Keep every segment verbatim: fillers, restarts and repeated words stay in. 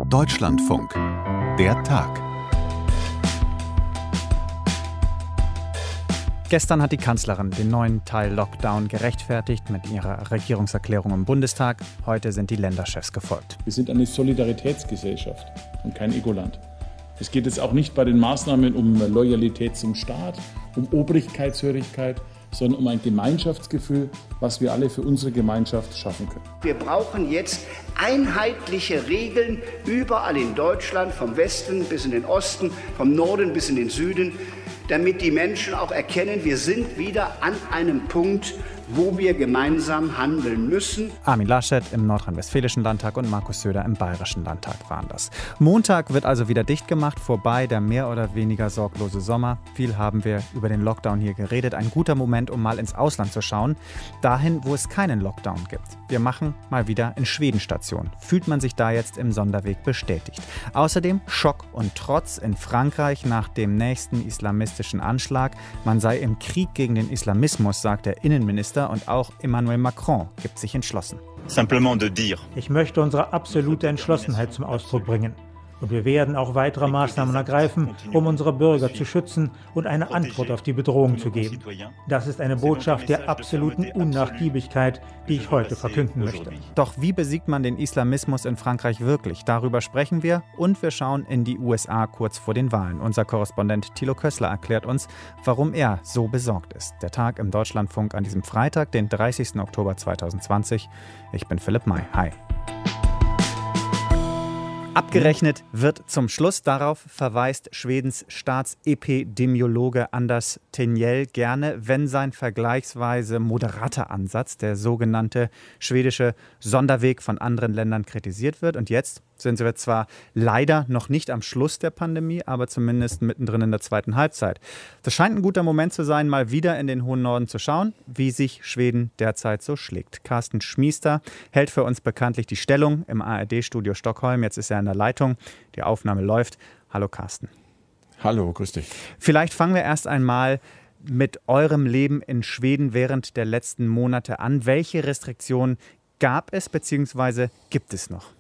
Deutschlandfunk. Der Tag. Gestern hat die Kanzlerin den neuen Teil Lockdown gerechtfertigt mit ihrer Regierungserklärung im Bundestag. Heute sind die Länderchefs gefolgt. Wir sind eine Solidaritätsgesellschaft und kein Egoland. Es geht jetzt auch nicht bei den Maßnahmen um Loyalität zum Staat, um Obrigkeitshörigkeit, sondern um ein Gemeinschaftsgefühl, was wir alle für unsere Gemeinschaft schaffen können. Wir brauchen jetzt einheitliche Regeln überall in Deutschland, vom Westen bis in den Osten, vom Norden bis in den Süden, damit die Menschen auch erkennen, wir sind wieder an einem Punkt, wo wir gemeinsam handeln müssen. Armin Laschet im nordrhein-westfälischen Landtag und Markus Söder im bayerischen Landtag waren das. Montag wird also wieder dicht gemacht, vorbei der mehr oder weniger sorglose Sommer. Viel haben wir über den Lockdown hier geredet. Ein guter Moment, um mal ins Ausland zu schauen. Dahin, wo es keinen Lockdown gibt. Wir machen mal wieder in Schweden Station. Fühlt man sich da jetzt im Sonderweg bestätigt. Außerdem Schock und Trotz in Frankreich nach dem nächsten islamistischen Anschlag. Man sei im Krieg gegen den Islamismus, sagt der Innenminister. Und auch Emmanuel Macron gibt sich entschlossen. Ich möchte unsere absolute Entschlossenheit zum Ausdruck bringen. Und wir werden auch weitere Maßnahmen ergreifen, um unsere Bürger zu schützen und eine Antwort auf die Bedrohung zu geben. Das ist eine Botschaft der absoluten Unnachgiebigkeit, die ich heute verkünden möchte. Doch wie besiegt man den Islamismus in Frankreich wirklich? Darüber sprechen wir und wir schauen in die U S A kurz vor den Wahlen. Unser Korrespondent Thilo Kössler erklärt uns, warum er so besorgt ist. Der Tag im Deutschlandfunk an diesem Freitag, den dreißigsten Oktober zweitausendzwanzig. Ich bin Philipp May. Hi. Abgerechnet wird zum Schluss. Darauf verweist Schwedens Staatsepidemiologe Anders Tegnell gerne, wenn sein vergleichsweise moderater Ansatz, der sogenannte schwedische Sonderweg, von anderen Ländern kritisiert wird. Und jetzt sind wir zwar leider noch nicht am Schluss der Pandemie, aber zumindest mittendrin in der zweiten Halbzeit. Das scheint ein guter Moment zu sein, mal wieder in den hohen Norden zu schauen, wie sich Schweden derzeit so schlägt. Carsten Schmiester hält für uns bekanntlich die Stellung im A R D-Studio Stockholm. Jetzt ist er in der Leitung. Die Aufnahme läuft. Hallo Carsten. Hallo, grüß dich. Vielleicht fangen wir erst einmal mit eurem Leben in Schweden während der letzten Monate an. Welche Restriktionen gab es bzw. gibt es noch?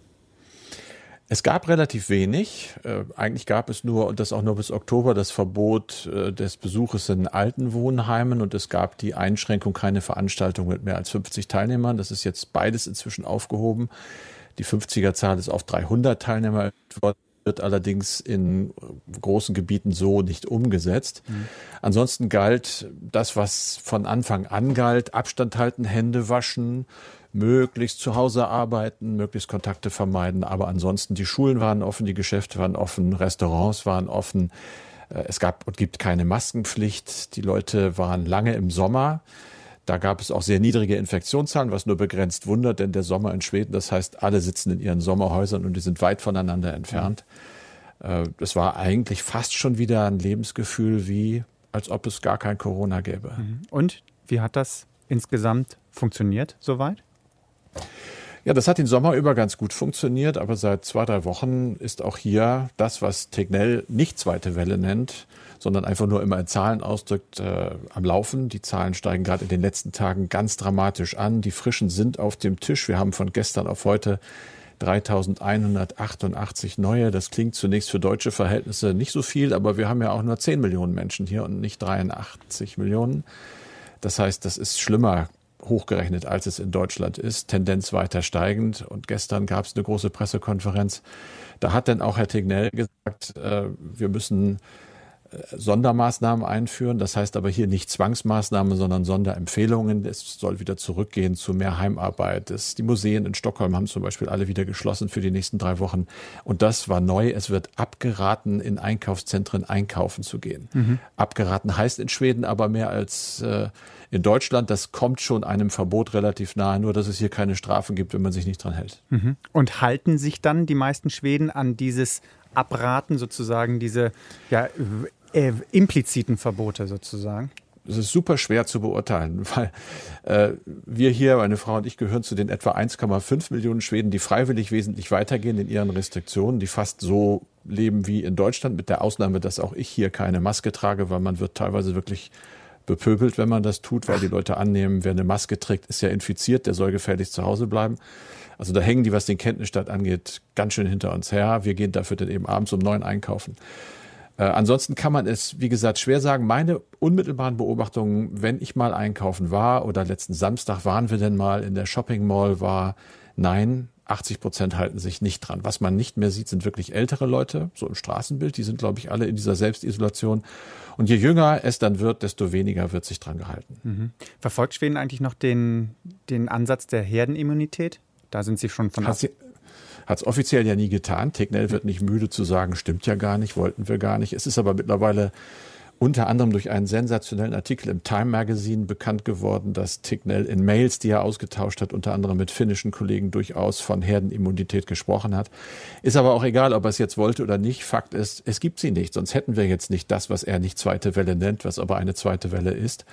Es gab relativ wenig. Äh, eigentlich gab es nur, und das auch nur bis Oktober, das Verbot äh, des Besuches in Altenwohnheimen und es gab die Einschränkung, keine Veranstaltung mit mehr als fünfzig Teilnehmern. Das ist jetzt beides inzwischen aufgehoben. Die fünfziger-Zahl ist auf dreihundert Teilnehmer, wird allerdings in großen Gebieten so nicht umgesetzt. Mhm. Ansonsten galt das, was von Anfang an galt: Abstand halten, Hände waschen, möglichst zu Hause arbeiten, möglichst Kontakte vermeiden. Aber ansonsten, die Schulen waren offen, die Geschäfte waren offen, Restaurants waren offen. Es gab und gibt keine Maskenpflicht. Die Leute waren lange im Sommer. Da gab es auch sehr niedrige Infektionszahlen, was nur begrenzt wundert, denn der Sommer in Schweden, das heißt, alle sitzen in ihren Sommerhäusern und die sind weit voneinander entfernt. Ja. Das war eigentlich fast schon wieder ein Lebensgefühl, wie als ob es gar kein Corona gäbe. Und wie hat das insgesamt funktioniert soweit? Ja, das hat den Sommer über ganz gut funktioniert, aber seit zwei, drei Wochen ist auch hier das, was Tegnell nicht zweite Welle nennt, sondern einfach nur immer in Zahlen ausdrückt, äh, am Laufen. Die Zahlen steigen gerade in den letzten Tagen ganz dramatisch an. Die Frischen sind auf dem Tisch. Wir haben von gestern auf heute dreitausendeinhundertachtundachtzig neue. Das klingt zunächst für deutsche Verhältnisse nicht so viel, aber wir haben ja auch nur zehn Millionen Menschen hier und nicht dreiundachtzig Millionen. Das heißt, das ist schlimmer hochgerechnet, als es in Deutschland ist, Tendenz weiter steigend. Und gestern gab es eine große Pressekonferenz. Da hat dann auch Herr Tegnell gesagt, äh, wir müssen äh, Sondermaßnahmen einführen. Das heißt aber hier nicht Zwangsmaßnahmen, sondern Sonderempfehlungen. Es soll wieder zurückgehen zu mehr Heimarbeit. Das, die Museen in Stockholm haben zum Beispiel alle wieder geschlossen für die nächsten drei Wochen. Und das war neu. Es wird abgeraten, in Einkaufszentren einkaufen zu gehen. Mhm. Abgeraten heißt in Schweden aber mehr als äh, in Deutschland. Das kommt schon einem Verbot relativ nahe, nur dass es hier keine Strafen gibt, wenn man sich nicht dran hält. Mhm. Und halten sich dann die meisten Schweden an dieses Abraten, sozusagen diese ja, äh, impliziten Verbote sozusagen? Es ist super schwer zu beurteilen, weil äh, wir hier, meine Frau und ich, gehören zu den etwa eins Komma fünf Millionen Schweden, die freiwillig wesentlich weitergehen in ihren Restriktionen, die fast so leben wie in Deutschland, mit der Ausnahme, dass auch ich hier keine Maske trage, weil man wird teilweise wirklich bepöbelt, wenn man das tut, weil die Leute annehmen, wer eine Maske trägt, ist ja infiziert, der soll gefälligst zu Hause bleiben. Also da hängen die, was den Kenntnisstand angeht, ganz schön hinter uns her. Wir gehen dafür dann eben abends um neun einkaufen. Äh, ansonsten kann man es, wie gesagt, schwer sagen. Meine unmittelbaren Beobachtungen, wenn ich mal einkaufen war oder letzten Samstag waren wir denn mal in der Shopping Mall, war nein, achtzig Prozent halten sich nicht dran. Was man nicht mehr sieht, sind wirklich ältere Leute, so im Straßenbild. Die sind, glaube ich, alle in dieser Selbstisolation. Und je jünger es dann wird, desto weniger wird sich dran gehalten. Mhm. Verfolgt Schweden eigentlich noch den, den Ansatz der Herdenimmunität? Da sind Sie schon von... Hat es offiziell ja nie getan. Tegnell wird nicht müde zu sagen, stimmt ja gar nicht, wollten wir gar nicht. Es ist aber mittlerweile unter anderem durch einen sensationellen Artikel im Time Magazine bekannt geworden, dass Tegnell in Mails, die er ausgetauscht hat, unter anderem mit finnischen Kollegen, durchaus von Herdenimmunität gesprochen hat. Ist aber auch egal, ob er es jetzt wollte oder nicht. Fakt ist, es gibt sie nicht. Sonst hätten wir jetzt nicht das, was er nicht zweite Welle nennt, was aber eine zweite Welle ist.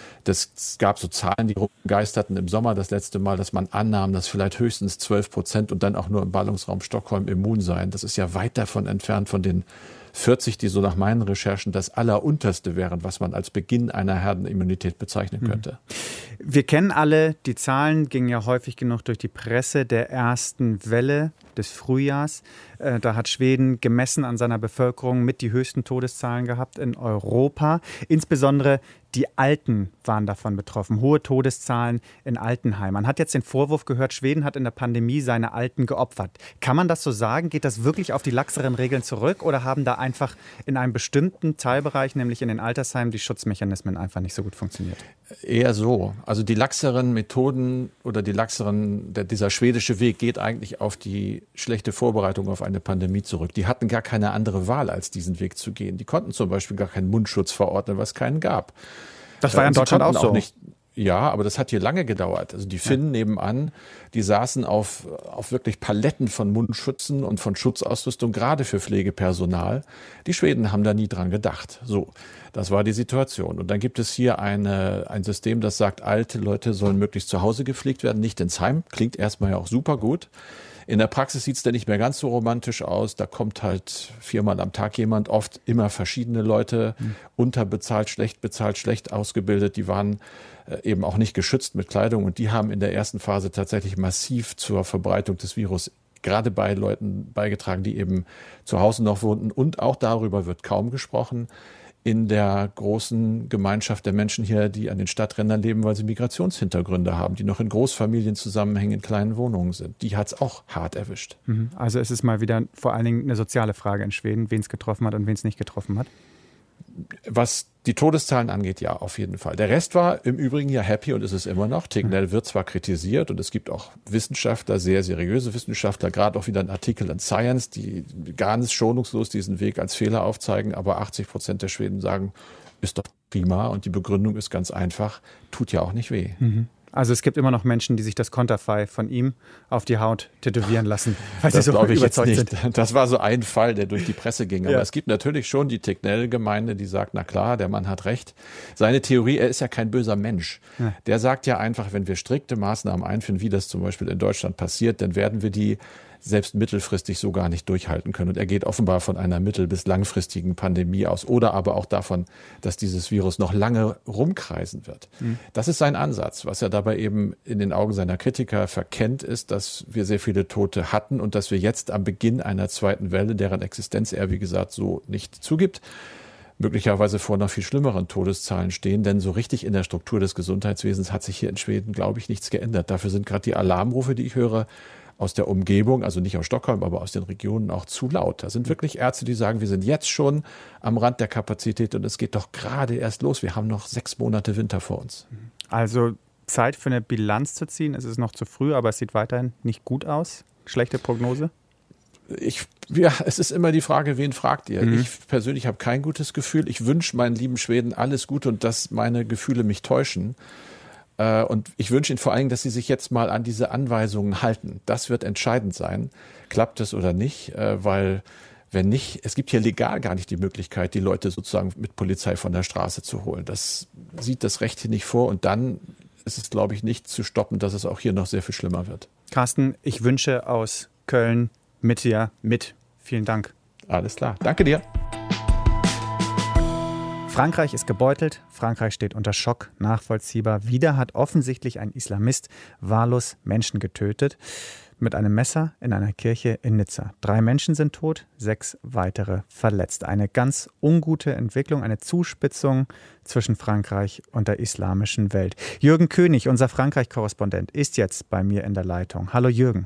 Das gab so Zahlen, die rumgeisterten im Sommer das letzte Mal, dass man annahm, dass vielleicht höchstens zwölf Prozent und dann auch nur im Ballungsraum Stockholm immun seien. Das ist ja weit davon entfernt von den vierzig, die so nach meinen Recherchen das Allerunterste wären, was man als Beginn einer Herdenimmunität bezeichnen könnte. Wir kennen alle, die Zahlen gingen ja häufig genug durch die Presse der ersten Welle des Frühjahrs. Äh, da hat Schweden gemessen an seiner Bevölkerung mit die höchsten Todeszahlen gehabt in Europa. Insbesondere die Alten waren davon betroffen. Hohe Todeszahlen in Altenheimen. Man hat jetzt den Vorwurf gehört, Schweden hat in der Pandemie seine Alten geopfert. Kann man das so sagen? Geht das wirklich auf die laxeren Regeln zurück oder haben da einfach in einem bestimmten Teilbereich, nämlich in den Altersheimen, die Schutzmechanismen einfach nicht so gut funktioniert? Eher so. Also die laxeren Methoden oder die laxeren, der, dieser schwedische Weg geht eigentlich auf die schlechte Vorbereitung auf eine Pandemie zurück. Die hatten gar keine andere Wahl, als diesen Weg zu gehen. Die konnten zum Beispiel gar keinen Mundschutz verordnen, was keinen gab. Das war ja in Deutschland auch so. Auch nicht, ja, aber das hat hier lange gedauert. Also die Finnen ja. nebenan, die saßen auf, auf wirklich Paletten von Mundschützen und von Schutzausrüstung, gerade für Pflegepersonal. Die Schweden haben da nie dran gedacht. So, das war die Situation. Und dann gibt es hier eine, ein System, das sagt, alte Leute sollen möglichst zu Hause gepflegt werden, nicht ins Heim. Klingt erstmal ja auch super gut. In der Praxis sieht es dann nicht mehr ganz so romantisch aus. Da kommt halt viermal am Tag jemand, oft immer verschiedene Leute, mhm. unterbezahlt, schlecht bezahlt, schlecht ausgebildet. Die waren äh, eben auch nicht geschützt mit Kleidung und die haben in der ersten Phase tatsächlich massiv zur Verbreitung des Virus gerade bei Leuten beigetragen, die eben zu Hause noch wohnten. Und auch darüber wird kaum gesprochen in der großen Gemeinschaft der Menschen hier, die an den Stadträndern leben, weil sie Migrationshintergründe haben, die noch in Großfamilien zusammenhängen, in kleinen Wohnungen sind. Die hat es auch hart erwischt. Also es ist mal wieder vor allen Dingen eine soziale Frage in Schweden, wen es getroffen hat und wen es nicht getroffen hat. Was die Todeszahlen angeht, ja, auf jeden Fall. Der Rest war im Übrigen ja happy und ist es immer noch. Tegnell wird zwar kritisiert und es gibt auch Wissenschaftler, sehr seriöse Wissenschaftler, gerade auch wieder ein Artikel in Science, die ganz schonungslos diesen Weg als Fehler aufzeigen, aber achtzig Prozent der Schweden sagen, ist doch prima und die Begründung ist ganz einfach, tut ja auch nicht weh. Mhm. Also es gibt immer noch Menschen, die sich das Konterfei von ihm auf die Haut tätowieren lassen, weil das sie so ich überzeugt jetzt nicht. sind. Das war so ein Fall, der durch die Presse ging. Aber ja. es gibt natürlich schon die Tegnell-Gemeinde, die sagt, na klar, der Mann hat recht. Seine Theorie, er ist ja kein böser Mensch. Ja. Der sagt ja einfach, wenn wir strikte Maßnahmen einführen, wie das zum Beispiel in Deutschland passiert, dann werden wir die selbst mittelfristig so gar nicht durchhalten können. Und er geht offenbar von einer mittel- bis langfristigen Pandemie aus oder aber auch davon, dass dieses Virus noch lange rumkreisen wird. Mhm. Das ist sein Ansatz. Was er dabei eben in den Augen seiner Kritiker verkennt, ist, dass wir sehr viele Tote hatten und dass wir jetzt am Beginn einer zweiten Welle, deren Existenz er, wie gesagt, so nicht zugibt, möglicherweise vor noch viel schlimmeren Todeszahlen stehen. Denn so richtig in der Struktur des Gesundheitswesens hat sich hier in Schweden, glaube ich, nichts geändert. Dafür sind gerade die Alarmrufe, die ich höre, aus der Umgebung, also nicht aus Stockholm, aber aus den Regionen auch zu laut. Da sind wirklich Ärzte, die sagen, wir sind jetzt schon am Rand der Kapazität und es geht doch gerade erst los. Wir haben noch sechs Monate Winter vor uns. Also Zeit für eine Bilanz zu ziehen. Es ist noch zu früh, aber es sieht weiterhin nicht gut aus. Schlechte Prognose? Ich, ja, es ist immer die Frage, wen fragt ihr? Mhm. Ich persönlich habe kein gutes Gefühl. Ich wünsche meinen lieben Schweden alles Gute und dass meine Gefühle mich täuschen. Und ich wünsche Ihnen vor allen Dingen, dass Sie sich jetzt mal an diese Anweisungen halten. Das wird entscheidend sein. Klappt es oder nicht? Weil wenn nicht, es gibt hier legal gar nicht die Möglichkeit, die Leute sozusagen mit Polizei von der Straße zu holen. Das sieht das Recht hier nicht vor. Und dann ist es, glaube ich, nicht zu stoppen, dass es auch hier noch sehr viel schlimmer wird. Carsten, ich wünsche aus Köln mit dir mit. Vielen Dank. Alles klar. Danke dir. Frankreich ist gebeutelt, Frankreich steht unter Schock, nachvollziehbar. Wieder hat offensichtlich ein Islamist wahllos Menschen getötet. Mit einem Messer in einer Kirche in Nizza. Drei Menschen sind tot, sechs weitere verletzt. Eine ganz ungute Entwicklung, eine Zuspitzung zwischen Frankreich und der islamischen Welt. Jürgen König, unser Frankreich-Korrespondent, ist jetzt bei mir in der Leitung. Hallo Jürgen.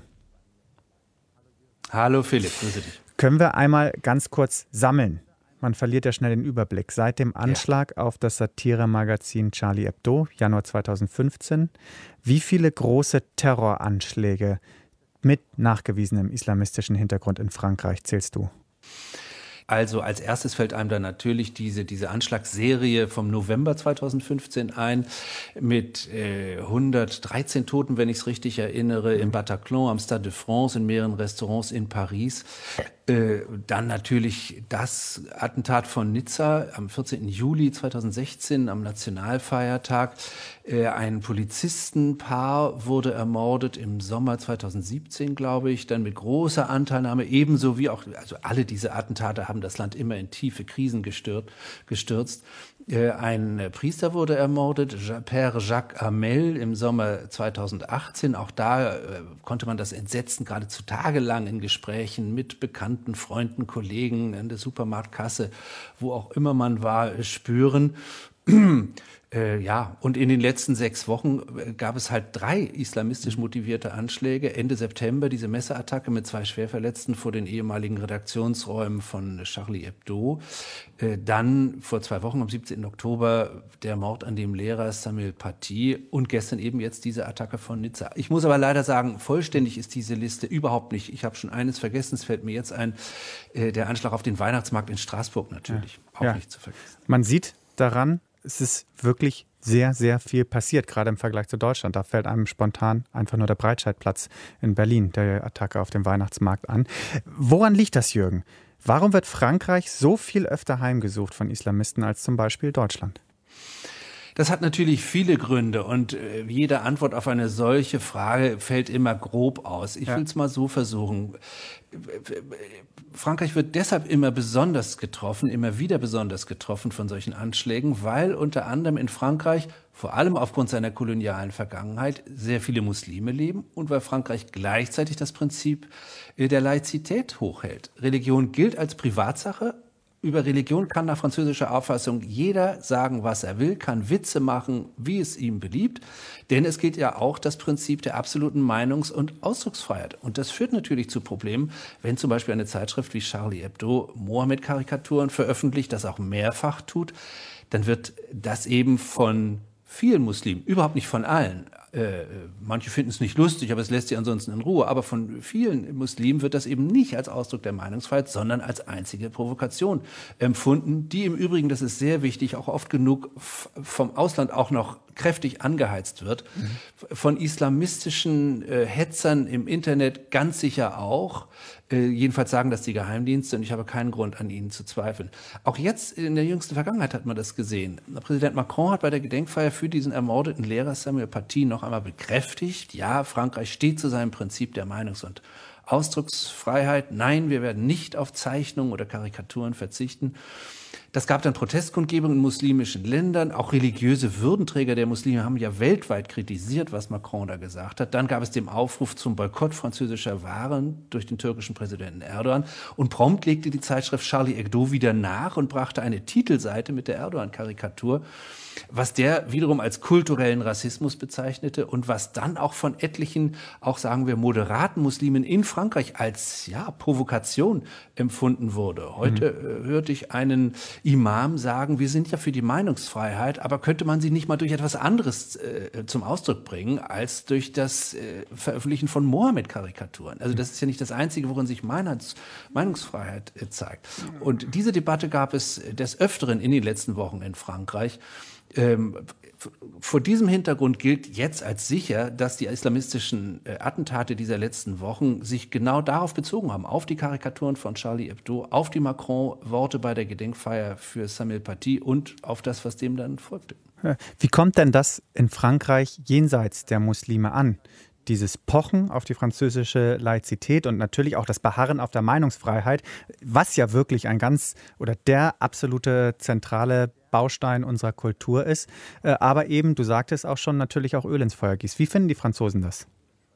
Hallo Philipp, grüße dich. Können wir einmal ganz kurz sammeln? Man verliert ja schnell den Überblick. Seit dem Anschlag ja. auf das Satiremagazin Charlie Hebdo, Januar zweitausendfünfzehn, wie viele große Terroranschläge mit nachgewiesenem islamistischen Hintergrund in Frankreich zählst du? Also als erstes fällt einem dann natürlich diese, diese Anschlagsserie vom November zweitausendfünfzehn ein mit äh, hundertdreizehn Toten, wenn ich es richtig erinnere, im Bataclan, am Stade de France, in mehreren Restaurants in Paris. Äh, dann natürlich das Attentat von Nizza am vierzehnten Juli zweitausendsechzehn, am Nationalfeiertag. Äh, ein Polizistenpaar wurde ermordet im Sommer zweitausendsiebzehn, glaube ich, dann mit großer Anteilnahme, ebenso wie auch, also alle diese Attentate haben das Land immer in tiefe Krisen gestürzt. gestürzt. Äh, ein Priester wurde ermordet, Père Jacques Hamel im Sommer zweitausendachtzehn. Auch da äh, konnte man das Entsetzen geradezu tagelang in Gesprächen mit Bekannten, Freunden, Kollegen an der Supermarktkasse, wo auch immer man war, spüren. Äh, ja, und in den letzten sechs Wochen gab es halt drei islamistisch motivierte Anschläge. Ende September diese Messerattacke mit zwei Schwerverletzten vor den ehemaligen Redaktionsräumen von Charlie Hebdo. Äh, dann vor zwei Wochen, am siebzehnten Oktober, der Mord an dem Lehrer Samuel Paty und gestern eben jetzt diese Attacke von Nizza. Ich muss aber leider sagen, vollständig ist diese Liste überhaupt nicht. Ich habe schon eines vergessen, es fällt mir jetzt ein, äh, der Anschlag auf den Weihnachtsmarkt in Straßburg natürlich, ja. auch ja. nicht zu vergessen. Man sieht daran, es ist wirklich sehr, sehr viel passiert, gerade im Vergleich zu Deutschland. Da fällt einem spontan einfach nur der Breitscheidplatz in Berlin, der Attacke auf dem Weihnachtsmarkt an. Woran liegt das, Jürgen? Warum wird Frankreich so viel öfter heimgesucht von Islamisten als zum Beispiel Deutschland? Das hat natürlich viele Gründe und äh, jede Antwort auf eine solche Frage fällt immer grob aus. Ich ja. will es mal so versuchen. Frankreich wird deshalb immer besonders getroffen, immer wieder besonders getroffen von solchen Anschlägen, weil unter anderem in Frankreich, vor allem aufgrund seiner kolonialen Vergangenheit, sehr viele Muslime leben und weil Frankreich gleichzeitig das Prinzip der Laizität hochhält. Religion gilt als Privatsache. Über Religion kann nach französischer Auffassung jeder sagen, was er will, kann Witze machen, wie es ihm beliebt. Denn es gilt ja auch das Prinzip der absoluten Meinungs- und Ausdrucksfreiheit. Und das führt natürlich zu Problemen, wenn zum Beispiel eine Zeitschrift wie Charlie Hebdo Mohammed-Karikaturen veröffentlicht, das auch mehrfach tut, dann wird das eben von vielen Muslimen, überhaupt nicht von allen, äh, manche finden es nicht lustig, aber es lässt sie ansonsten in Ruhe, aber von vielen Muslimen wird das eben nicht als Ausdruck der Meinungsfreiheit, sondern als einzige Provokation empfunden, die im Übrigen, das ist sehr wichtig, auch oft genug vom Ausland auch noch kräftig angeheizt wird, mhm. von islamistischen äh, Hetzern im Internet ganz sicher auch. Äh, jedenfalls sagen das die Geheimdienste und ich habe keinen Grund, an ihnen zu zweifeln. Auch jetzt in der jüngsten Vergangenheit hat man das gesehen. Präsident Macron hat bei der Gedenkfeier für diesen ermordeten Lehrer Samuel Paty noch einmal bekräftigt, ja, Frankreich steht zu seinem Prinzip der Meinungs- und Ausdrucksfreiheit. Nein, wir werden nicht auf Zeichnungen oder Karikaturen verzichten. Das gab dann Protestkundgebungen in muslimischen Ländern. Auch religiöse Würdenträger der Muslime haben ja weltweit kritisiert, was Macron da gesagt hat. Dann gab es den Aufruf zum Boykott französischer Waren durch den türkischen Präsidenten Erdogan. Und prompt legte die Zeitschrift Charlie Hebdo wieder nach und brachte eine Titelseite mit der Erdogan-Karikatur, was der wiederum als kulturellen Rassismus bezeichnete und was dann auch von etlichen, auch sagen wir moderaten Muslimen in Frankreich als ja Provokation empfunden wurde. Heute mhm. äh, hörte ich einen Imam sagen, wir sind ja für die Meinungsfreiheit, aber könnte man sie nicht mal durch etwas anderes äh, zum Ausdruck bringen, als durch das äh, Veröffentlichen von Mohammed-Karikaturen. Also das ist ja nicht das Einzige, worin sich Meinungs- Meinungsfreiheit äh, zeigt. Und diese Debatte gab es des Öfteren in den letzten Wochen in Frankreich. Ähm, vor diesem Hintergrund gilt jetzt als sicher, dass die islamistischen äh, Attentate dieser letzten Wochen sich genau darauf bezogen haben, auf die Karikaturen von Charlie Hebdo, auf die Macron-Worte bei der Gedenkfeier für Samuel Paty und auf das, was dem dann folgte. Wie kommt denn das in Frankreich jenseits der Muslime an? dieses Pochen auf die französische Laizität und natürlich auch das Beharren auf der Meinungsfreiheit, was ja wirklich ein ganz oder der absolute zentrale Baustein unserer Kultur ist, äh, aber eben, du sagtest auch schon, natürlich auch Öl ins Feuer gießt. Wie finden die Franzosen das?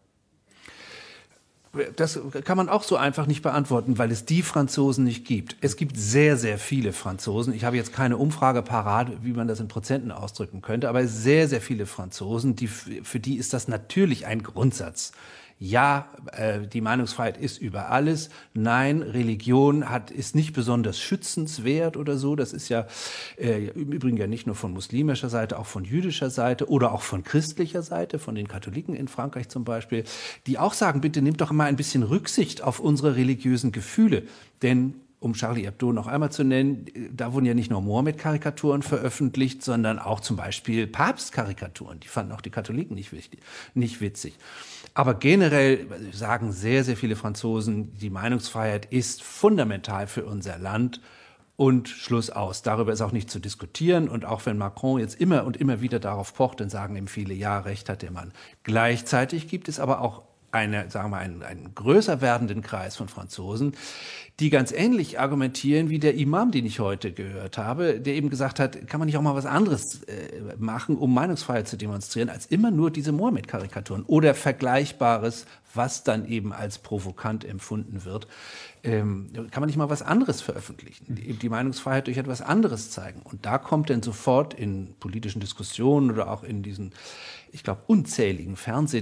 Das kann man auch so einfach nicht beantworten, weil es die Franzosen nicht gibt. Es gibt sehr, sehr viele Franzosen. Ich habe jetzt keine Umfrage parat, wie man das in Prozenten ausdrücken könnte, aber sehr, sehr viele Franzosen, die, für die ist das natürlich ein Grundsatz. Ja, äh, die Meinungsfreiheit ist über alles. Nein, Religion hat, ist nicht besonders schützenswert oder so. Das ist ja äh, im Übrigen ja nicht nur von muslimischer Seite, auch von jüdischer Seite oder auch von christlicher Seite, von den Katholiken in Frankreich zum Beispiel, die auch sagen, bitte nehmt doch mal ein bisschen Rücksicht auf unsere religiösen Gefühle. Denn um Charlie Hebdo noch einmal zu nennen, da wurden ja nicht nur Mohammed-Karikaturen veröffentlicht, sondern auch zum Beispiel Papst-Karikaturen. Die fanden auch die Katholiken nicht wichtig, nicht witzig. Aber generell sagen sehr, sehr viele Franzosen, die Meinungsfreiheit ist fundamental für unser Land. Und Schluss aus. Darüber ist auch nicht zu diskutieren. Und auch wenn Macron jetzt immer und immer wieder darauf pocht, dann sagen ihm viele, ja, recht hat der Mann. Gleichzeitig gibt es aber auch eine, sagen wir, einen, einen größer werdenden Kreis von Franzosen, die ganz ähnlich argumentieren wie der Imam, den ich heute gehört habe, der eben gesagt hat, kann man nicht auch mal was anderes äh, machen, um Meinungsfreiheit zu demonstrieren, als immer nur diese Mohammed-Karikaturen oder Vergleichbares, was dann eben als provokant empfunden wird. Ähm, kann man nicht mal was anderes veröffentlichen, die, die Meinungsfreiheit durch etwas anderes zeigen. Und da kommt dann sofort in politischen Diskussionen oder auch in diesen, ich glaube, unzähligen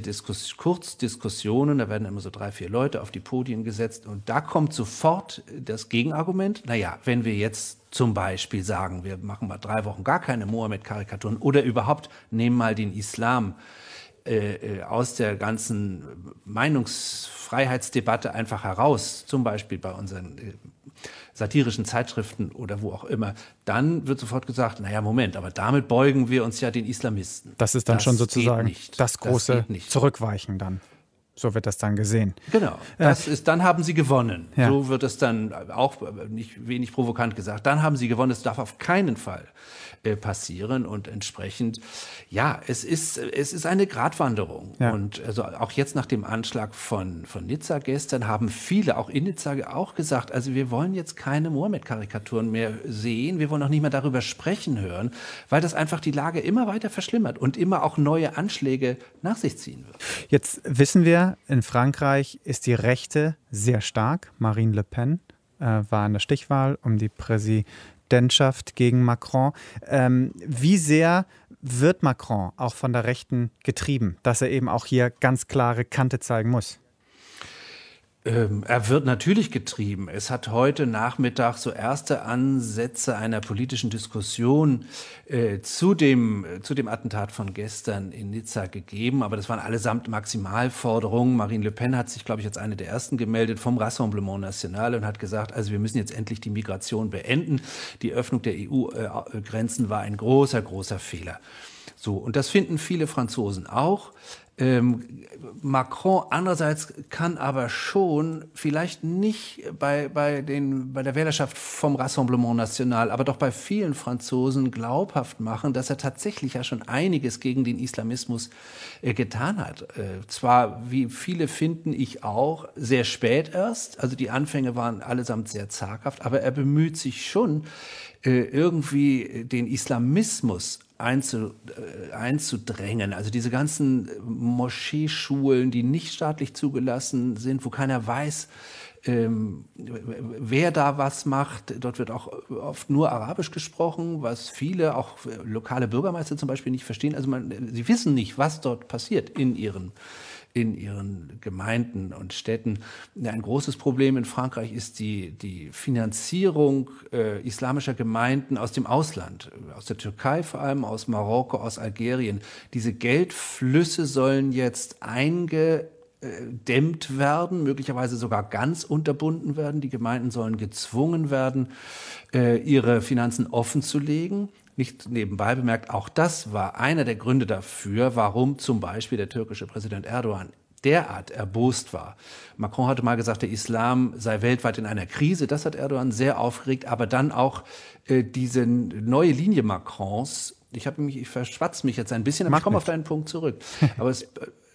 Fernsehkurzdiskussionen, da werden immer so drei, vier Leute auf die Podien gesetzt und da kommt sofort das Gegenargument, naja, wenn wir jetzt zum Beispiel sagen, wir machen mal drei Wochen gar keine Mohammed-Karikaturen oder überhaupt nehmen mal den Islam äh, aus der ganzen Meinungsfreiheitsdebatte einfach heraus, zum Beispiel bei unseren äh, satirischen Zeitschriften oder wo auch immer, dann wird sofort gesagt, naja, Moment, aber damit beugen wir uns ja den Islamisten. Das ist dann das schon sozusagen das große das Zurückweichen dann. So wird das dann gesehen. Genau. Das ist, dann haben sie gewonnen. Ja. So wird es dann auch nicht wenig provokant gesagt. Dann haben sie gewonnen. Es darf auf keinen Fall äh, passieren. Und entsprechend, ja, es ist, es ist eine Gratwanderung. Ja. Und also auch jetzt nach dem Anschlag von, von Nizza gestern haben viele, auch in Nizza, auch gesagt, also wir wollen jetzt keine Mohammed-Karikaturen mehr sehen. Wir wollen auch nicht mehr darüber sprechen hören, weil das einfach die Lage immer weiter verschlimmert und immer auch neue Anschläge nach sich ziehen wird. Jetzt wissen wir, in Frankreich ist die Rechte sehr stark. Marine Le Pen äh, war in der Stichwahl um die Präsidentschaft gegen Macron. Ähm, wie sehr wird Macron auch von der Rechten getrieben, dass er eben auch hier ganz klare Kante zeigen muss? Ähm, er wird natürlich getrieben. Es hat heute Nachmittag so erste Ansätze einer politischen Diskussion äh, zu dem, äh, zu dem Attentat von gestern in Nizza gegeben. Aber das waren allesamt Maximalforderungen. Marine Le Pen hat sich, glaube ich, als eine der ersten gemeldet vom Rassemblement National und hat gesagt, also wir müssen jetzt endlich die Migration beenden. Die Öffnung der E U-Grenzen war ein großer, großer Fehler. So, und das finden viele Franzosen auch. Ähm, Macron andererseits kann aber schon vielleicht nicht bei, bei, den, bei der Wählerschaft vom Rassemblement National, aber doch bei vielen Franzosen glaubhaft machen, dass er tatsächlich ja schon einiges gegen den Islamismus äh, getan hat. Äh, zwar, wie viele finden, ich auch, sehr spät erst, also die Anfänge waren allesamt sehr zaghaft, aber er bemüht sich schon, äh, irgendwie den Islamismus Einzu, äh, einzudrängen. Also diese ganzen Moscheeschulen, die nicht staatlich zugelassen sind, wo keiner weiß, ähm, wer da was macht. Dort wird auch oft nur Arabisch gesprochen, was viele, auch lokale Bürgermeister zum Beispiel, nicht verstehen. Also man, sie wissen nicht, was dort passiert in ihren in ihren Gemeinden und Städten. Ein großes Problem in Frankreich ist die, die Finanzierung äh, islamischer Gemeinden aus dem Ausland, aus der Türkei vor allem, aus Marokko, aus Algerien. Diese Geldflüsse sollen jetzt eingedämmt werden, möglicherweise sogar ganz unterbunden werden. Die Gemeinden sollen gezwungen werden, äh, ihre Finanzen offenzulegen. Nicht nebenbei bemerkt, auch das war einer der Gründe dafür, warum zum Beispiel der türkische Präsident Erdogan derart erbost war. Macron hatte mal gesagt, der Islam sei weltweit in einer Krise. Das hat Erdogan sehr aufgeregt. Aber dann auch äh, diese neue Linie Macrons. Ich habe mich, ich verschwatze mich jetzt ein bisschen, aber Mach ich komme auf deinen Punkt zurück. Aber es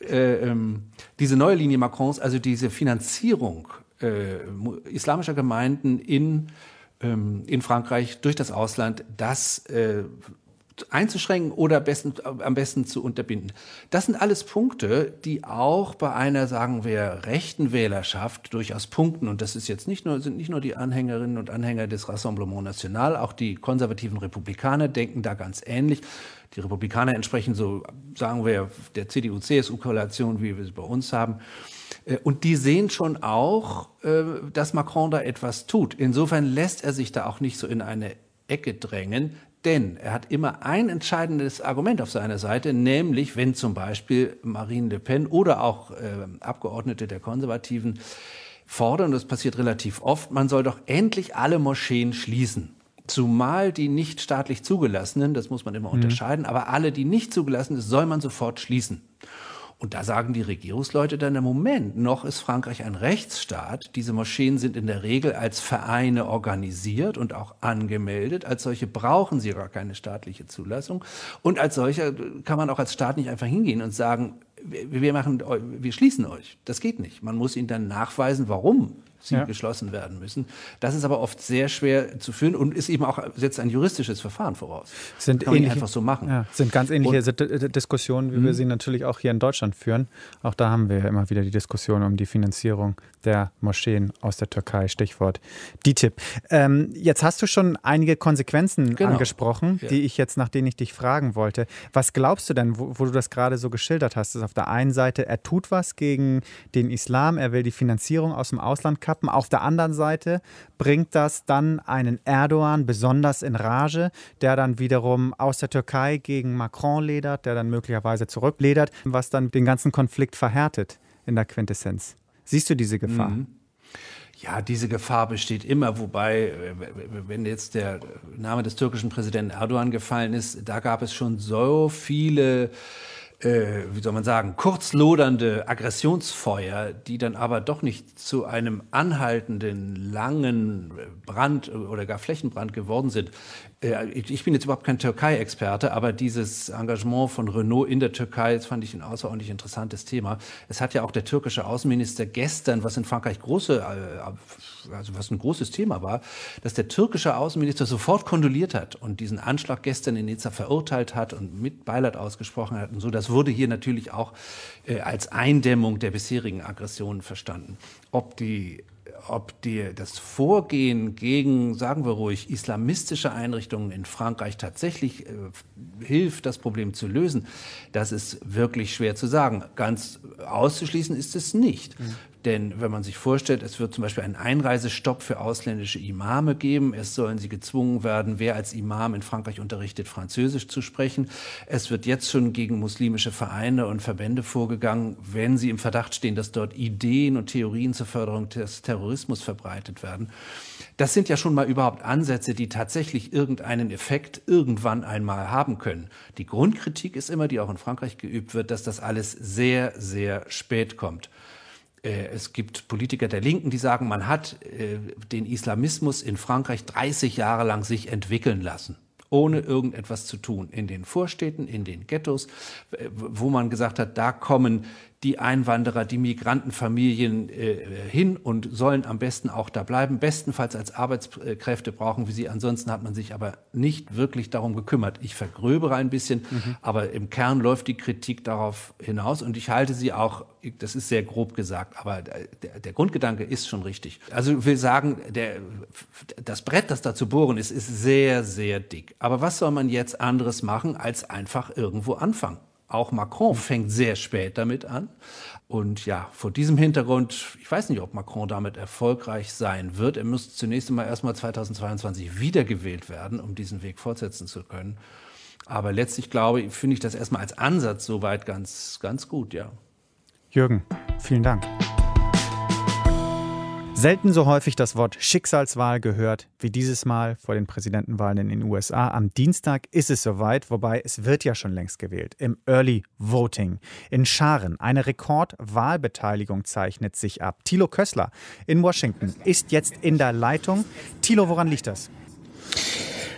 äh, ähm, diese neue Linie Macrons, also diese Finanzierung äh, islamischer Gemeinden in, ähm, in Frankreich durch das Ausland, das äh, einzuschränken oder besten, am besten zu unterbinden. Das sind alles Punkte, die auch bei einer, sagen wir, rechten Wählerschaft durchaus punkten. Und das ist jetzt nicht nur, sind nicht nur die Anhängerinnen und Anhänger des Rassemblement National, auch die konservativen Republikaner denken da ganz ähnlich. Die Republikaner entsprechen so, sagen wir, der C D U C S U-Koalition, wie wir sie bei uns haben. Und die sehen schon auch, dass Macron da etwas tut. Insofern lässt er sich da auch nicht so in eine Ecke drängen. Denn er hat immer ein entscheidendes Argument auf seiner Seite, nämlich wenn zum Beispiel Marine Le Pen oder auch äh, Abgeordnete der Konservativen fordern, und das passiert relativ oft, man soll doch endlich alle Moscheen schließen. Zumal die nicht staatlich zugelassenen, das muss man immer mhm. unterscheiden, aber alle, die nicht zugelassen sind, soll man sofort schließen. Und da sagen die Regierungsleute dann, im Moment, noch ist Frankreich ein Rechtsstaat. Diese Moscheen sind in der Regel als Vereine organisiert und auch angemeldet. Als solche brauchen sie gar keine staatliche Zulassung. Und als solche kann man auch als Staat nicht einfach hingehen und sagen, wir, machen, wir schließen euch. Das geht nicht. Man muss ihnen dann nachweisen, warum sie ja. geschlossen werden müssen. Das ist aber oft sehr schwer zu führen und ist eben auch, setzt ein juristisches Verfahren voraus. Sind kann man ähnliche, nicht einfach so machen. Ja, sind ganz ähnliche und, Diskussionen, wie mh. wir sie natürlich auch hier in Deutschland führen. Auch da haben wir ja immer wieder die Diskussion um die Finanzierung der Moscheen aus der Türkei, Stichwort D T I P. Ähm, jetzt hast du schon einige Konsequenzen genau. angesprochen, ja. die ich jetzt, nach denen ich dich fragen wollte. Was glaubst du denn, wo, wo du das gerade so geschildert hast, ist auf der einen Seite, er tut was gegen den Islam, er will die Finanzierung aus dem Ausland kappen. Auf der anderen Seite bringt das dann einen Erdogan besonders in Rage, der dann wiederum aus der Türkei gegen Macron ledert, der dann möglicherweise zurückledert, was dann den ganzen Konflikt verhärtet in der Quintessenz. Siehst du diese Gefahr? Mhm. Ja, diese Gefahr besteht immer, wobei, wenn jetzt der Name des türkischen Präsidenten Erdogan gefallen ist, da gab es schon so viele Äh, wie soll man sagen, kurzlodernde Aggressionsfeuer, die dann aber doch nicht zu einem anhaltenden, langen Brand oder gar Flächenbrand geworden sind. Äh, ich bin jetzt überhaupt kein Türkei-Experte, aber dieses Engagement von Renault in der Türkei, das fand ich ein außerordentlich interessantes Thema. Es hat ja auch der türkische Außenminister gestern, was in Frankreich große, also was ein großes Thema war, dass der türkische Außenminister sofort kondoliert hat und diesen Anschlag gestern in Nizza verurteilt hat und mit Beileid ausgesprochen hat und so. Das wurde hier natürlich auch äh, als Eindämmung der bisherigen Aggressionen verstanden. Ob die Ob die, das Vorgehen gegen, sagen wir ruhig, islamistische Einrichtungen in Frankreich tatsächlich äh, hilft, das Problem zu lösen, das ist wirklich schwer zu sagen. Ganz auszuschließen ist es nicht. Mhm. Denn wenn man sich vorstellt, es wird zum Beispiel einen Einreisestopp für ausländische Imame geben. Es sollen sie gezwungen werden, wer als Imam in Frankreich unterrichtet, Französisch zu sprechen. Es wird jetzt schon gegen muslimische Vereine und Verbände vorgegangen, wenn sie im Verdacht stehen, dass dort Ideen und Theorien zur Förderung des Terrorismus verbreitet werden. Das sind ja schon mal überhaupt Ansätze, die tatsächlich irgendeinen Effekt irgendwann einmal haben können. Die Grundkritik ist immer, die auch in Frankreich geübt wird, dass das alles sehr, sehr spät kommt. Es gibt Politiker der Linken, die sagen, man hat äh, den Islamismus in Frankreich dreißig Jahre lang sich entwickeln lassen, ohne irgendetwas zu tun. In den Vorstädten, in den Ghettos, äh, wo man gesagt hat, da kommen die Einwanderer, die Migrantenfamilien äh, hin und sollen am besten auch da bleiben, bestenfalls als Arbeitskräfte brauchen wir sie. Ansonsten hat man sich aber nicht wirklich darum gekümmert. Ich vergröbere ein bisschen, mhm. aber im Kern läuft die Kritik darauf hinaus und ich halte sie auch, das ist sehr grob gesagt, aber der, der Grundgedanke ist schon richtig. Also ich will sagen, der, das Brett, das da zu bohren ist, ist sehr, sehr dick. Aber was soll man jetzt anderes machen, als einfach irgendwo anfangen? Auch Macron fängt sehr spät damit an. Und ja, vor diesem Hintergrund, ich weiß nicht, ob Macron damit erfolgreich sein wird. Er muss zunächst einmal erstmal zweitausendzweiundzwanzig wiedergewählt werden, um diesen Weg fortsetzen zu können. Aber letztlich, glaube ich, finde ich das erstmal als Ansatz soweit ganz, ganz gut, ja. Jürgen, vielen Dank. Selten so häufig das Wort Schicksalswahl gehört wie dieses Mal vor den Präsidentenwahlen in den U S A. Am Dienstag ist es soweit, wobei es wird ja schon längst gewählt, im Early Voting. In Scharen eine Rekordwahlbeteiligung zeichnet sich ab. Thilo Kössler in Washington ist jetzt in der Leitung. Thilo, woran liegt das?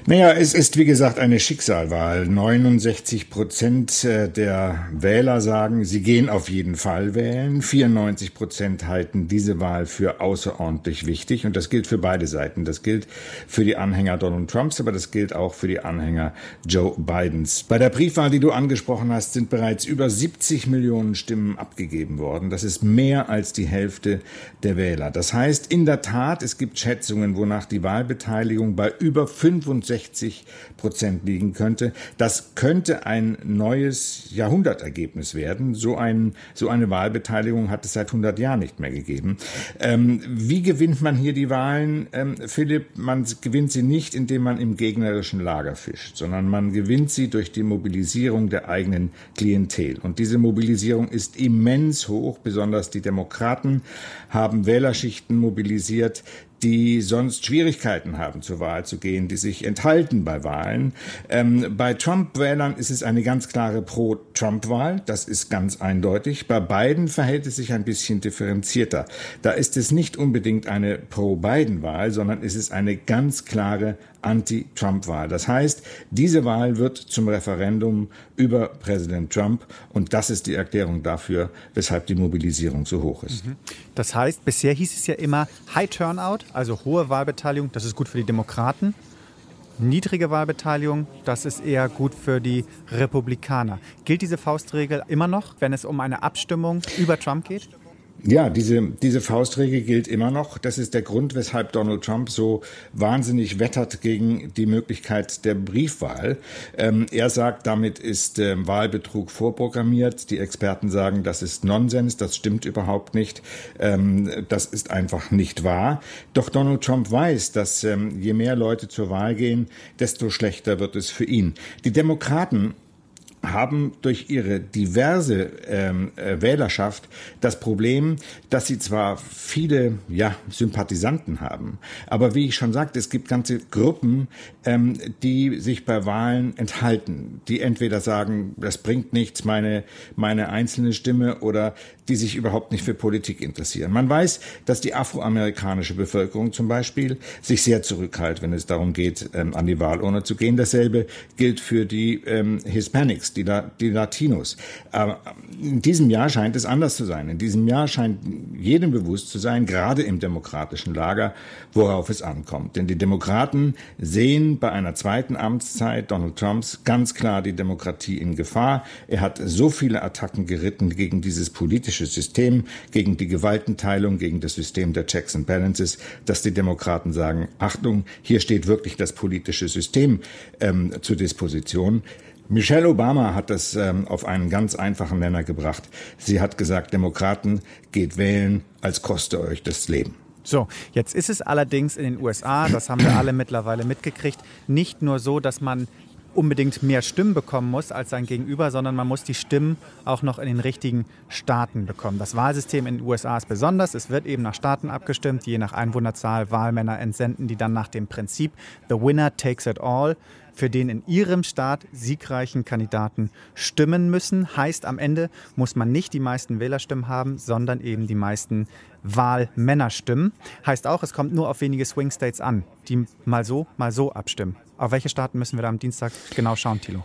Naja, es ist wie gesagt eine Schicksalswahl. neunundsechzig Prozent der Wähler sagen, sie gehen auf jeden Fall wählen. vierundneunzig Prozent halten diese Wahl für außerordentlich wichtig. Und das gilt für beide Seiten. Das gilt für die Anhänger Donald Trumps, aber das gilt auch für die Anhänger Joe Bidens. Bei der Briefwahl, die du angesprochen hast, sind bereits über siebzig Millionen Stimmen abgegeben worden. Das ist mehr als die Hälfte der Wähler. Das heißt, in der Tat, es gibt Schätzungen, wonach die Wahlbeteiligung bei über fünfundsechzig Prozent liegen könnte. Das könnte ein neues Jahrhundertergebnis werden. So, ein, so eine Wahlbeteiligung hat es seit hundert Jahren nicht mehr gegeben. Ähm, wie gewinnt man hier die Wahlen, ähm, Philipp? Man gewinnt sie nicht, indem man im gegnerischen Lager fischt, sondern man gewinnt sie durch die Mobilisierung der eigenen Klientel. Und diese Mobilisierung ist immens hoch. Besonders die Demokraten haben Wählerschichten mobilisiert, die sonst Schwierigkeiten haben, zur Wahl zu gehen, die sich enthalten bei Wahlen. Ähm, bei Trump-Wählern ist es eine ganz klare Pro-Trump-Wahl. Das ist ganz eindeutig. Bei Biden verhält es sich ein bisschen differenzierter. Da ist es nicht unbedingt eine Pro-Biden-Wahl, sondern es ist eine ganz klare Anti-Trump-Wahl. Das heißt, diese Wahl wird zum Referendum über Präsident Trump und das ist die Erklärung dafür, weshalb die Mobilisierung so hoch ist. Das heißt, bisher hieß es ja immer High Turnout, also hohe Wahlbeteiligung, das ist gut für die Demokraten. Niedrige Wahlbeteiligung, das ist eher gut für die Republikaner. Gilt diese Faustregel immer noch, wenn es um eine Abstimmung über Trump geht? Ja, diese, diese Faustregel gilt immer noch. Das ist der Grund, weshalb Donald Trump so wahnsinnig wettert gegen die Möglichkeit der Briefwahl. Ähm, er sagt, damit ist äh, Wahlbetrug vorprogrammiert. Die Experten sagen, das ist Nonsens, das stimmt überhaupt nicht. Ähm, das ist einfach nicht wahr. Doch Donald Trump weiß, dass ähm, je mehr Leute zur Wahl gehen, desto schlechter wird es für ihn. Die Demokraten haben durch ihre diverse ähm, äh, Wählerschaft das Problem, dass sie zwar viele ja, Sympathisanten haben, aber wie ich schon sagte, es gibt ganze Gruppen, ähm, die sich bei Wahlen enthalten, die entweder sagen, das bringt nichts, meine, meine einzelne Stimme, oder die sich überhaupt nicht für Politik interessieren. Man weiß, dass die afroamerikanische Bevölkerung zum Beispiel sich sehr zurückhält, wenn es darum geht, ähm, an die Wahlurne zu gehen. Dasselbe gilt für die ähm, Hispanics, die, La- die Latinos. Aber in diesem Jahr scheint es anders zu sein. In diesem Jahr scheint jedem bewusst zu sein, gerade im demokratischen Lager, worauf es ankommt. Denn die Demokraten sehen bei einer zweiten Amtszeit Donald Trumps ganz klar die Demokratie in Gefahr. Er hat so viele Attacken geritten gegen dieses politische System, gegen die Gewaltenteilung, gegen das System der Checks and Balances, dass die Demokraten sagen, Achtung, hier steht wirklich das politische System ähm, zur Disposition. Michelle Obama hat das ähm, auf einen ganz einfachen Nenner gebracht. Sie hat gesagt, Demokraten, geht wählen, als koste euch das Leben. So, jetzt ist es allerdings in den U S A, das haben wir alle mittlerweile mitgekriegt, nicht nur so, dass man unbedingt mehr Stimmen bekommen muss als sein Gegenüber, sondern man muss die Stimmen auch noch in den richtigen Staaten bekommen. Das Wahlsystem in den U S A ist besonders. Es wird eben nach Staaten abgestimmt, je nach Einwohnerzahl Wahlmänner entsenden, die dann nach dem Prinzip The Winner Takes It All für den in ihrem Staat siegreichen Kandidaten stimmen müssen. Heißt, am Ende muss man nicht die meisten Wählerstimmen haben, sondern eben die meisten Wahlmännerstimmen. Heißt auch, es kommt nur auf wenige Swing States an, die mal so, mal so abstimmen. Auf welche Staaten müssen wir da am Dienstag genau schauen, Thilo?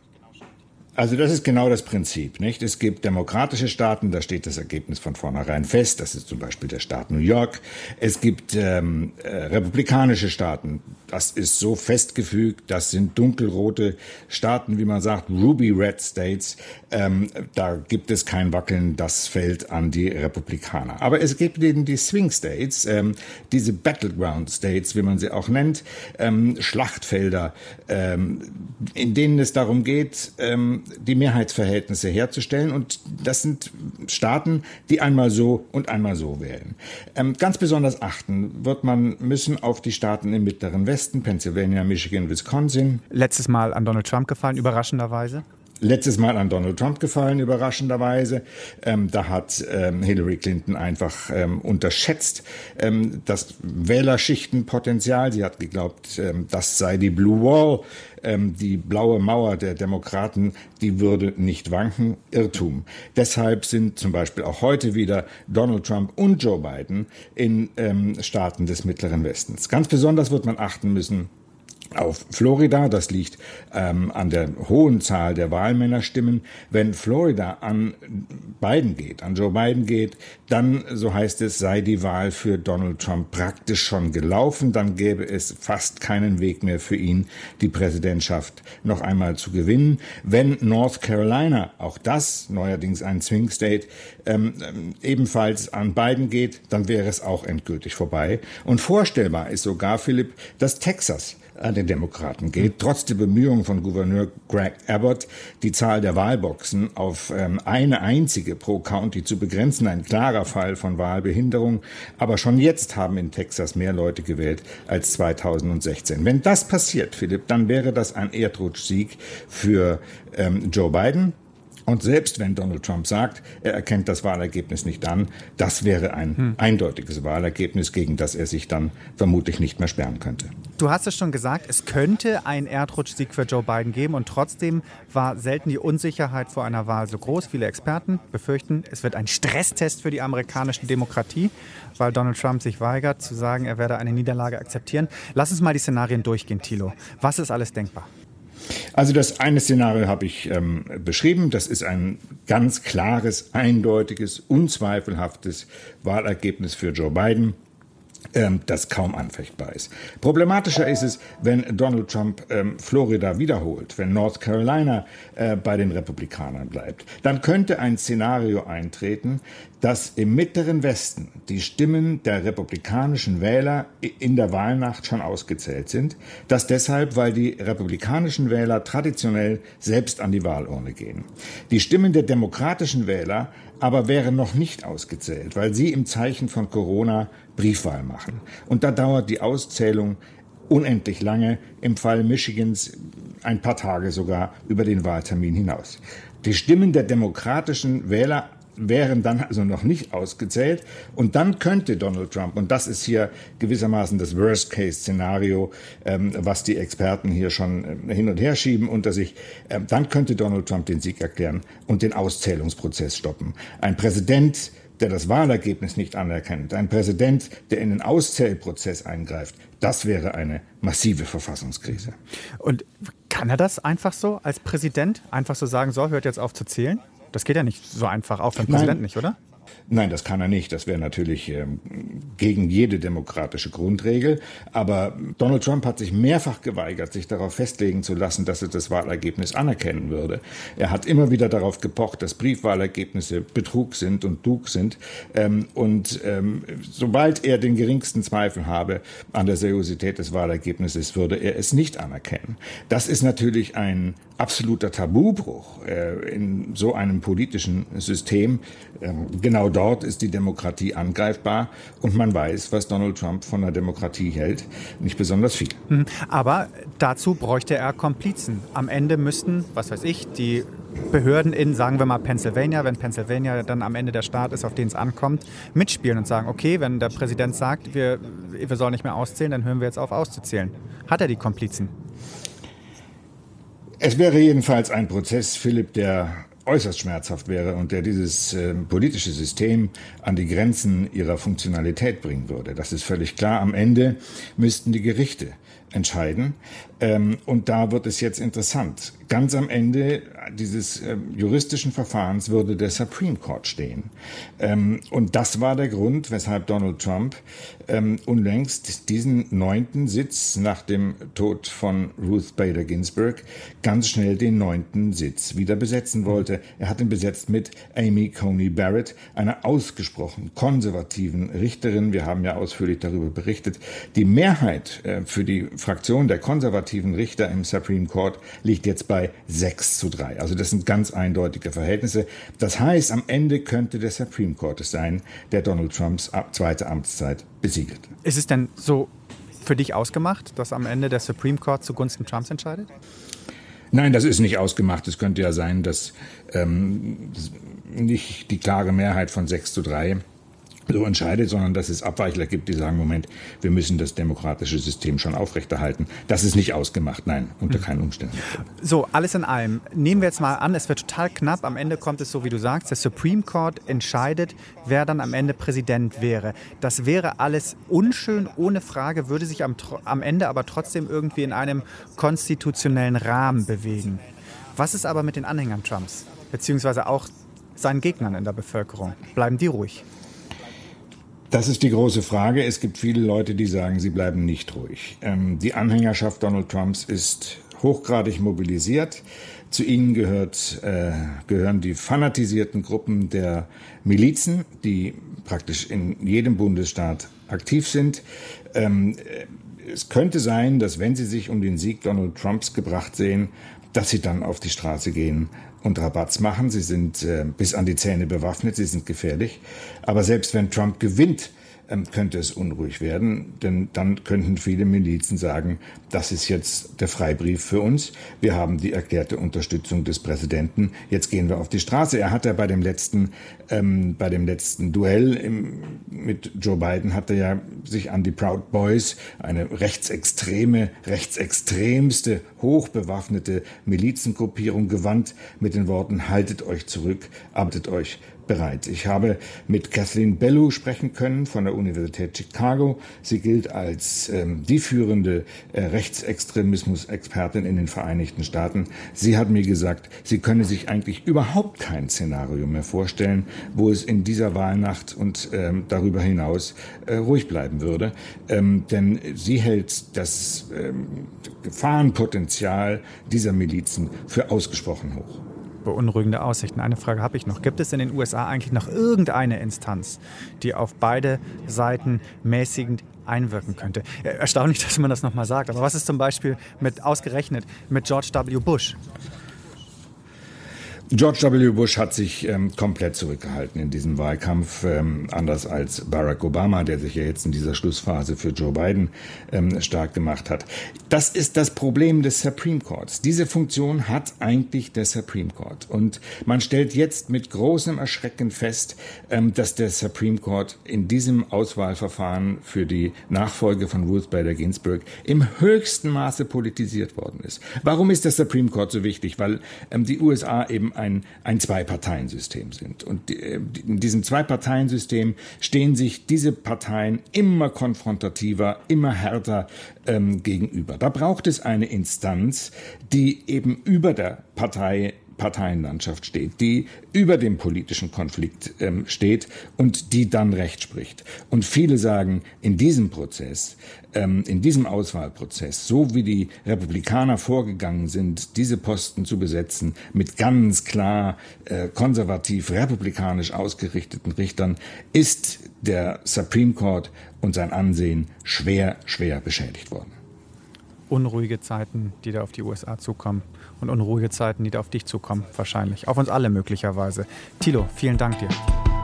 Also das ist genau das Prinzip, nicht? Es gibt demokratische Staaten, da steht das Ergebnis von vornherein fest. Das ist zum Beispiel der Staat New York. Es gibt ähm, äh, republikanische Staaten. Das ist so festgefügt. Das sind dunkelrote Staaten, wie man sagt, Ruby Red States. Ähm, da gibt es kein Wackeln. Das fällt an die Republikaner. Aber es gibt eben die Swing States, ähm, diese Battleground States, wie man sie auch nennt, ähm, Schlachtfelder, ähm, in denen es darum geht, ähm, die Mehrheitsverhältnisse herzustellen. Und das sind Staaten, die einmal so und einmal so wählen. Ähm, ganz besonders achten wird man müssen auf die Staaten im Mittleren Westen, Pennsylvania, Michigan, Wisconsin. Letztes Mal an Donald Trump gefallen, überraschenderweise. Letztes Mal an Donald Trump gefallen, überraschenderweise. Ähm, da hat ähm, Hillary Clinton einfach ähm, unterschätzt ähm, das Wählerschichtenpotenzial. Sie hat geglaubt, ähm, das sei die Blue Wall, ähm, die blaue Mauer der Demokraten, die würde nicht wanken. Irrtum. Deshalb sind zum Beispiel auch heute wieder Donald Trump und Joe Biden in ähm, Staaten des Mittleren Westens. Ganz besonders wird man achten müssen auf Florida. Das liegt ähm, an der hohen Zahl der Wahlmännerstimmen. Wenn Florida an Biden geht, an Joe Biden geht, dann, so heißt es, sei die Wahl für Donald Trump praktisch schon gelaufen. Dann gäbe es fast keinen Weg mehr für ihn, die Präsidentschaft noch einmal zu gewinnen. Wenn North Carolina, auch das neuerdings ein Swing State, ähm, ebenfalls an Biden geht, dann wäre es auch endgültig vorbei. Und vorstellbar ist sogar, Philipp, dass Texas an den Demokraten geht, trotz der Bemühungen von Gouverneur Greg Abbott, die Zahl der Wahlboxen auf ähm, eine einzige pro County zu begrenzen. Ein klarer Fall von Wahlbehinderung. Aber schon jetzt haben in Texas mehr Leute gewählt als zweitausendsechzehn. Wenn das passiert, Philipp, dann wäre das ein Erdrutschsieg für ähm, Joe Biden. Und selbst wenn Donald Trump sagt, er erkennt das Wahlergebnis nicht an, das wäre ein hm. eindeutiges Wahlergebnis, gegen das er sich dann vermutlich nicht mehr sperren könnte. Du hast es schon gesagt, es könnte einen Erdrutschsieg für Joe Biden geben und trotzdem war selten die Unsicherheit vor einer Wahl so groß. Viele Experten befürchten, es wird ein Stresstest für die amerikanische Demokratie, weil Donald Trump sich weigert zu sagen, er werde eine Niederlage akzeptieren. Lass uns mal die Szenarien durchgehen, Thilo. Was ist alles denkbar? Also das eine Szenario habe ich ähm, beschrieben. Das ist ein ganz klares, eindeutiges, unzweifelhaftes Wahlergebnis für Joe Biden, ähm, das kaum anfechtbar ist. Problematischer ist es, wenn Donald Trump ähm, Florida wiederholt, wenn North Carolina äh, bei den Republikanern bleibt. Dann könnte ein Szenario eintreten, dass im mittleren Westen die Stimmen der republikanischen Wähler in der Wahlnacht schon ausgezählt sind. Das deshalb, weil die republikanischen Wähler traditionell selbst an die Wahlurne gehen. Die Stimmen der demokratischen Wähler aber wären noch nicht ausgezählt, weil sie im Zeichen von Corona Briefwahl machen. Und da dauert die Auszählung unendlich lange, im Fall Michigans ein paar Tage sogar über den Wahltermin hinaus. Die Stimmen der demokratischen Wähler wären dann also noch nicht ausgezählt. Und dann könnte Donald Trump, und das ist hier gewissermaßen das Worst-Case-Szenario, ähm, was die Experten hier schon äh, hin und her schieben unter sich, äh, dann könnte Donald Trump den Sieg erklären und den Auszählungsprozess stoppen. Ein Präsident, der das Wahlergebnis nicht anerkennt, ein Präsident, der in den Auszählprozess eingreift, das wäre eine massive Verfassungskrise. Und kann er das einfach so als Präsident einfach so sagen, so, hört jetzt auf zu zählen? Das geht ja nicht so einfach, auch für den Präsidenten nicht, oder? Nein, das kann er nicht. Das wäre natürlich ähm, gegen jede demokratische Grundregel. Aber Donald Trump hat sich mehrfach geweigert, sich darauf festlegen zu lassen, dass er das Wahlergebnis anerkennen würde. Er hat immer wieder darauf gepocht, dass Briefwahlergebnisse Betrug sind und Dug sind. Ähm, und ähm, sobald er den geringsten Zweifel habe an der Seriosität des Wahlergebnisses, würde er es nicht anerkennen. Das ist natürlich ein absoluter Tabubruch äh, in so einem politischen System. Ähm, genau dort ist die Demokratie angreifbar und man weiß, was Donald Trump von der Demokratie hält, nicht besonders viel. Aber dazu bräuchte er Komplizen. Am Ende müssten, was weiß ich, die Behörden in, sagen wir mal, Pennsylvania, wenn Pennsylvania dann am Ende der Staat ist, auf den es ankommt, mitspielen und sagen, okay, wenn der Präsident sagt, wir, wir sollen nicht mehr auszählen, dann hören wir jetzt auf auszuzählen. Hat er die Komplizen? Es wäre jedenfalls ein Prozess, Philipp, der äußerst schmerzhaft wäre und der dieses äh, politische System an die Grenzen ihrer Funktionalität bringen würde. Das ist völlig klar. Am Ende müssten die Gerichte entscheiden. Ähm, und da wird es jetzt interessant. Ganz am Ende dieses äh, juristischen Verfahrens würde der Supreme Court stehen. Ähm, und das war der Grund, weshalb Donald Trump ähm, unlängst diesen neunten Sitz nach dem Tod von Ruth Bader Ginsburg ganz schnell den neunten Sitz wieder besetzen wollte. Er hat ihn besetzt mit Amy Coney Barrett, einer ausgesprochen konservativen Richterin. Wir haben ja ausführlich darüber berichtet. Die Mehrheit äh, für die Fraktion der konservativen Richter im Supreme Court liegt jetzt bei sechs zu drei. Also das sind ganz eindeutige Verhältnisse. Das heißt, am Ende könnte der Supreme Court es sein, der Donald Trumps zweite Amtszeit besiegelt. Ist es denn so für dich ausgemacht, dass am Ende der Supreme Court zugunsten Trumps entscheidet? Nein, das ist nicht ausgemacht. Es könnte ja sein, dass ähm, nicht die klare Mehrheit von sechs zu drei so entscheidet, sondern dass es Abweichler gibt, die sagen, Moment, wir müssen das demokratische System schon aufrechterhalten. Das ist nicht ausgemacht, nein, unter keinen Umständen. So, alles in allem. Nehmen wir jetzt mal an, es wird total knapp. Am Ende kommt es so, wie du sagst, der Supreme Court entscheidet, wer dann am Ende Präsident wäre. Das wäre alles unschön, ohne Frage, würde sich am, am Ende aber trotzdem irgendwie in einem konstitutionellen Rahmen bewegen. Was ist aber mit den Anhängern Trumps, beziehungsweise auch seinen Gegnern in der Bevölkerung? Bleiben die ruhig? Das ist die große Frage. Es gibt viele Leute, die sagen, sie bleiben nicht ruhig. Ähm, die Anhängerschaft Donald Trumps ist hochgradig mobilisiert. Zu ihnen gehört, äh, gehören die fanatisierten Gruppen der Milizen, die praktisch in jedem Bundesstaat aktiv sind. Ähm, es könnte sein, dass wenn sie sich um den Sieg Donald Trumps gebracht sehen, dass sie dann auf die Straße gehen und Rabatz machen. Sie sind äh, bis an die Zähne bewaffnet, sie sind gefährlich. Aber selbst wenn Trump gewinnt, ähm, könnte es unruhig werden, denn dann könnten viele Milizen sagen, das ist jetzt der Freibrief für uns. Wir haben die erklärte Unterstützung des Präsidenten. Jetzt gehen wir auf die Straße. Er hat ja bei dem letzten, ähm, bei dem letzten Duell im, mit Joe Biden hat er ja sich an die Proud Boys, eine rechtsextreme, rechtsextremste, hochbewaffnete Milizengruppierung gewandt mit den Worten, haltet euch zurück, arbeitet euch bereit. Ich habe mit Kathleen Bellew sprechen können von der Universität Chicago. Sie gilt als ähm, die führende äh, Rechtsextremismus-Expertin in den Vereinigten Staaten. Sie hat mir gesagt, sie könne sich eigentlich überhaupt kein Szenario mehr vorstellen, wo es in dieser Wahlnacht und ähm, darüber hinaus äh, ruhig bleiben würde. Ähm, denn sie hält das ähm, Gefahrenpotenzial dieser Milizen für ausgesprochen hoch. Beunruhigende Aussichten. Eine Frage habe ich noch. Gibt es in den U S A eigentlich noch irgendeine Instanz, die auf beide Seiten mäßigend einwirken könnte? Erstaunlich, dass man das nochmal sagt. Aber was ist zum Beispiel mit ausgerechnet mit George W. Bush? George W. Bush hat sich ähm, komplett zurückgehalten in diesem Wahlkampf, ähm, anders als Barack Obama, der sich ja jetzt in dieser Schlussphase für Joe Biden ähm, stark gemacht hat. Das ist das Problem des Supreme Courts. Diese Funktion hat eigentlich der Supreme Court. Und man stellt jetzt mit großem Erschrecken fest, ähm, dass der Supreme Court in diesem Auswahlverfahren für die Nachfolge von Ruth Bader Ginsburg im höchsten Maße politisiert worden ist. Warum ist der Supreme Court so wichtig? Weil ähm, die U S A eben ein, ein Zwei-Parteien-System sind. Und die, in diesem Zwei-Parteien-System stehen sich diese Parteien immer konfrontativer, immer härter ähm, gegenüber. Da braucht es eine Instanz, die eben über der Partei Parteienlandschaft steht, die über dem politischen Konflikt ähm, steht und die dann Recht spricht. Und viele sagen, in diesem Prozess, ähm, in diesem Auswahlprozess, so wie die Republikaner vorgegangen sind, diese Posten zu besetzen, mit ganz klar äh, konservativ-republikanisch ausgerichteten Richtern, ist der Supreme Court und sein Ansehen schwer, schwer beschädigt worden. Unruhige Zeiten, die da auf die U S A zukommen und unruhige Zeiten, die da auf dich zukommen, wahrscheinlich. Auf uns alle möglicherweise. Thilo, vielen Dank dir.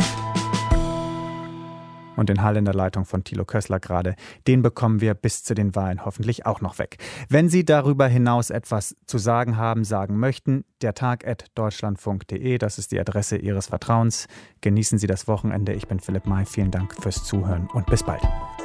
Und den Hall in der Leitung von Thilo Kössler gerade, den bekommen wir bis zu den Wahlen hoffentlich auch noch weg. Wenn Sie darüber hinaus etwas zu sagen haben, sagen möchten, der Tag at deutschlandfunk punkt de, das ist die Adresse Ihres Vertrauens. Genießen Sie das Wochenende. Ich bin Philipp May. Vielen Dank fürs Zuhören und bis bald.